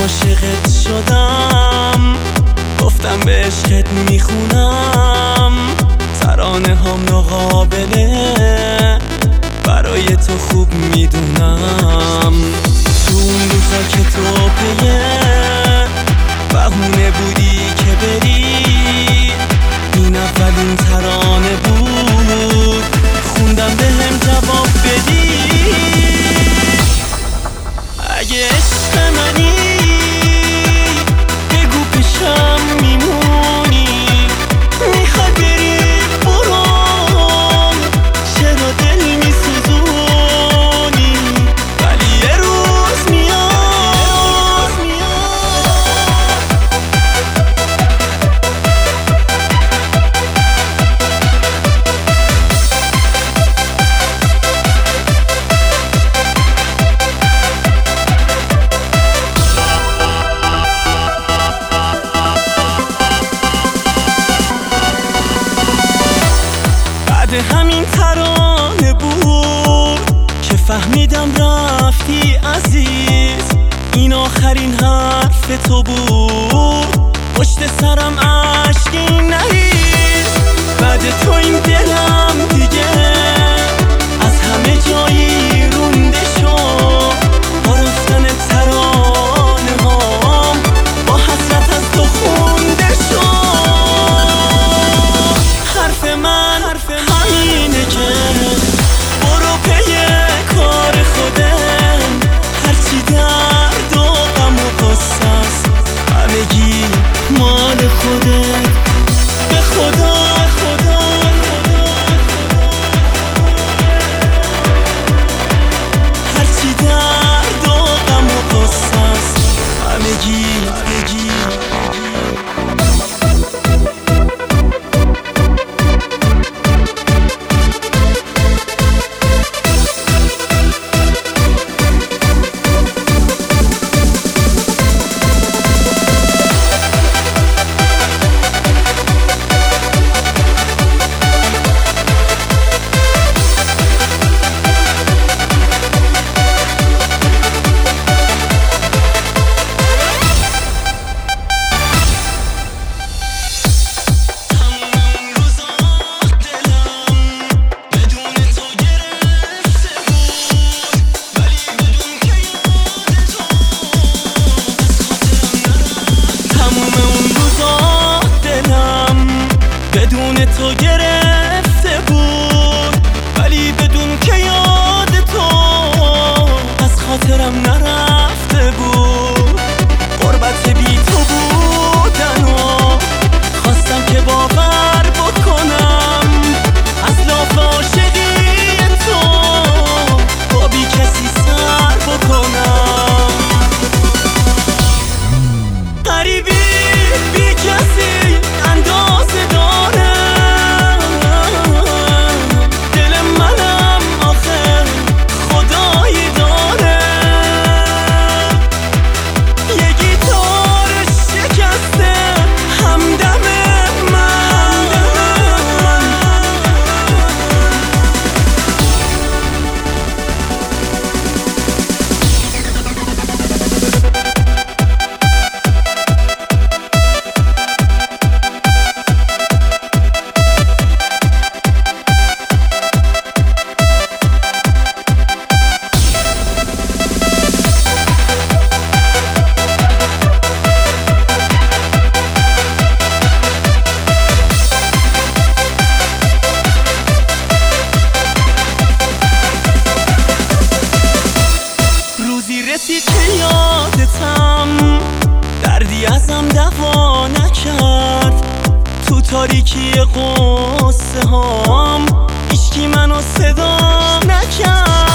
عاشقت شدم، گفتم به عشقت میخونم ترانه هم ناقابله، برای تو خوب میدونم. تو اون روزا که تو پیه بهونه بودی که بری، این اولین ترانه بود خوندم بهم جواب بدی. اگه عشق منی بگو پیشم میمونی، میخوای بری برو، چرا دل میسوزونی، ولی یه روز میاد. همین ترانه بود که فهمیدم رفتی عزیز، این آخرین حرف تو بود، پشت سرم عشقی نریز. بعد تو این دلم دیگه از همه جایی رونده شد، با رفتن ترانه هام با حسرت از تو خونده شد. حرف من همینه که برو پی کار خودم، هرچی درد و غم و غصه است همگی مال خودت. به خدا هرچی درد و غم و غصه است همگی. بدون تو گرفته بود، ولی بدون که یاد تو از خاطرم نرفته بود. غربت بی تو بودن و خواستم که باور بکنم، از لاف عاشقی تو با بی کسی سر بکنم. غریبی بی کسی اندازه داره، دل منم آخر خدایی داره. یه گیتار شکسته همدم من، رسید که یادتم، دردی ازم دوا نکرد، تو تاریکی قصه هام هیچکی منو صدا نکرد.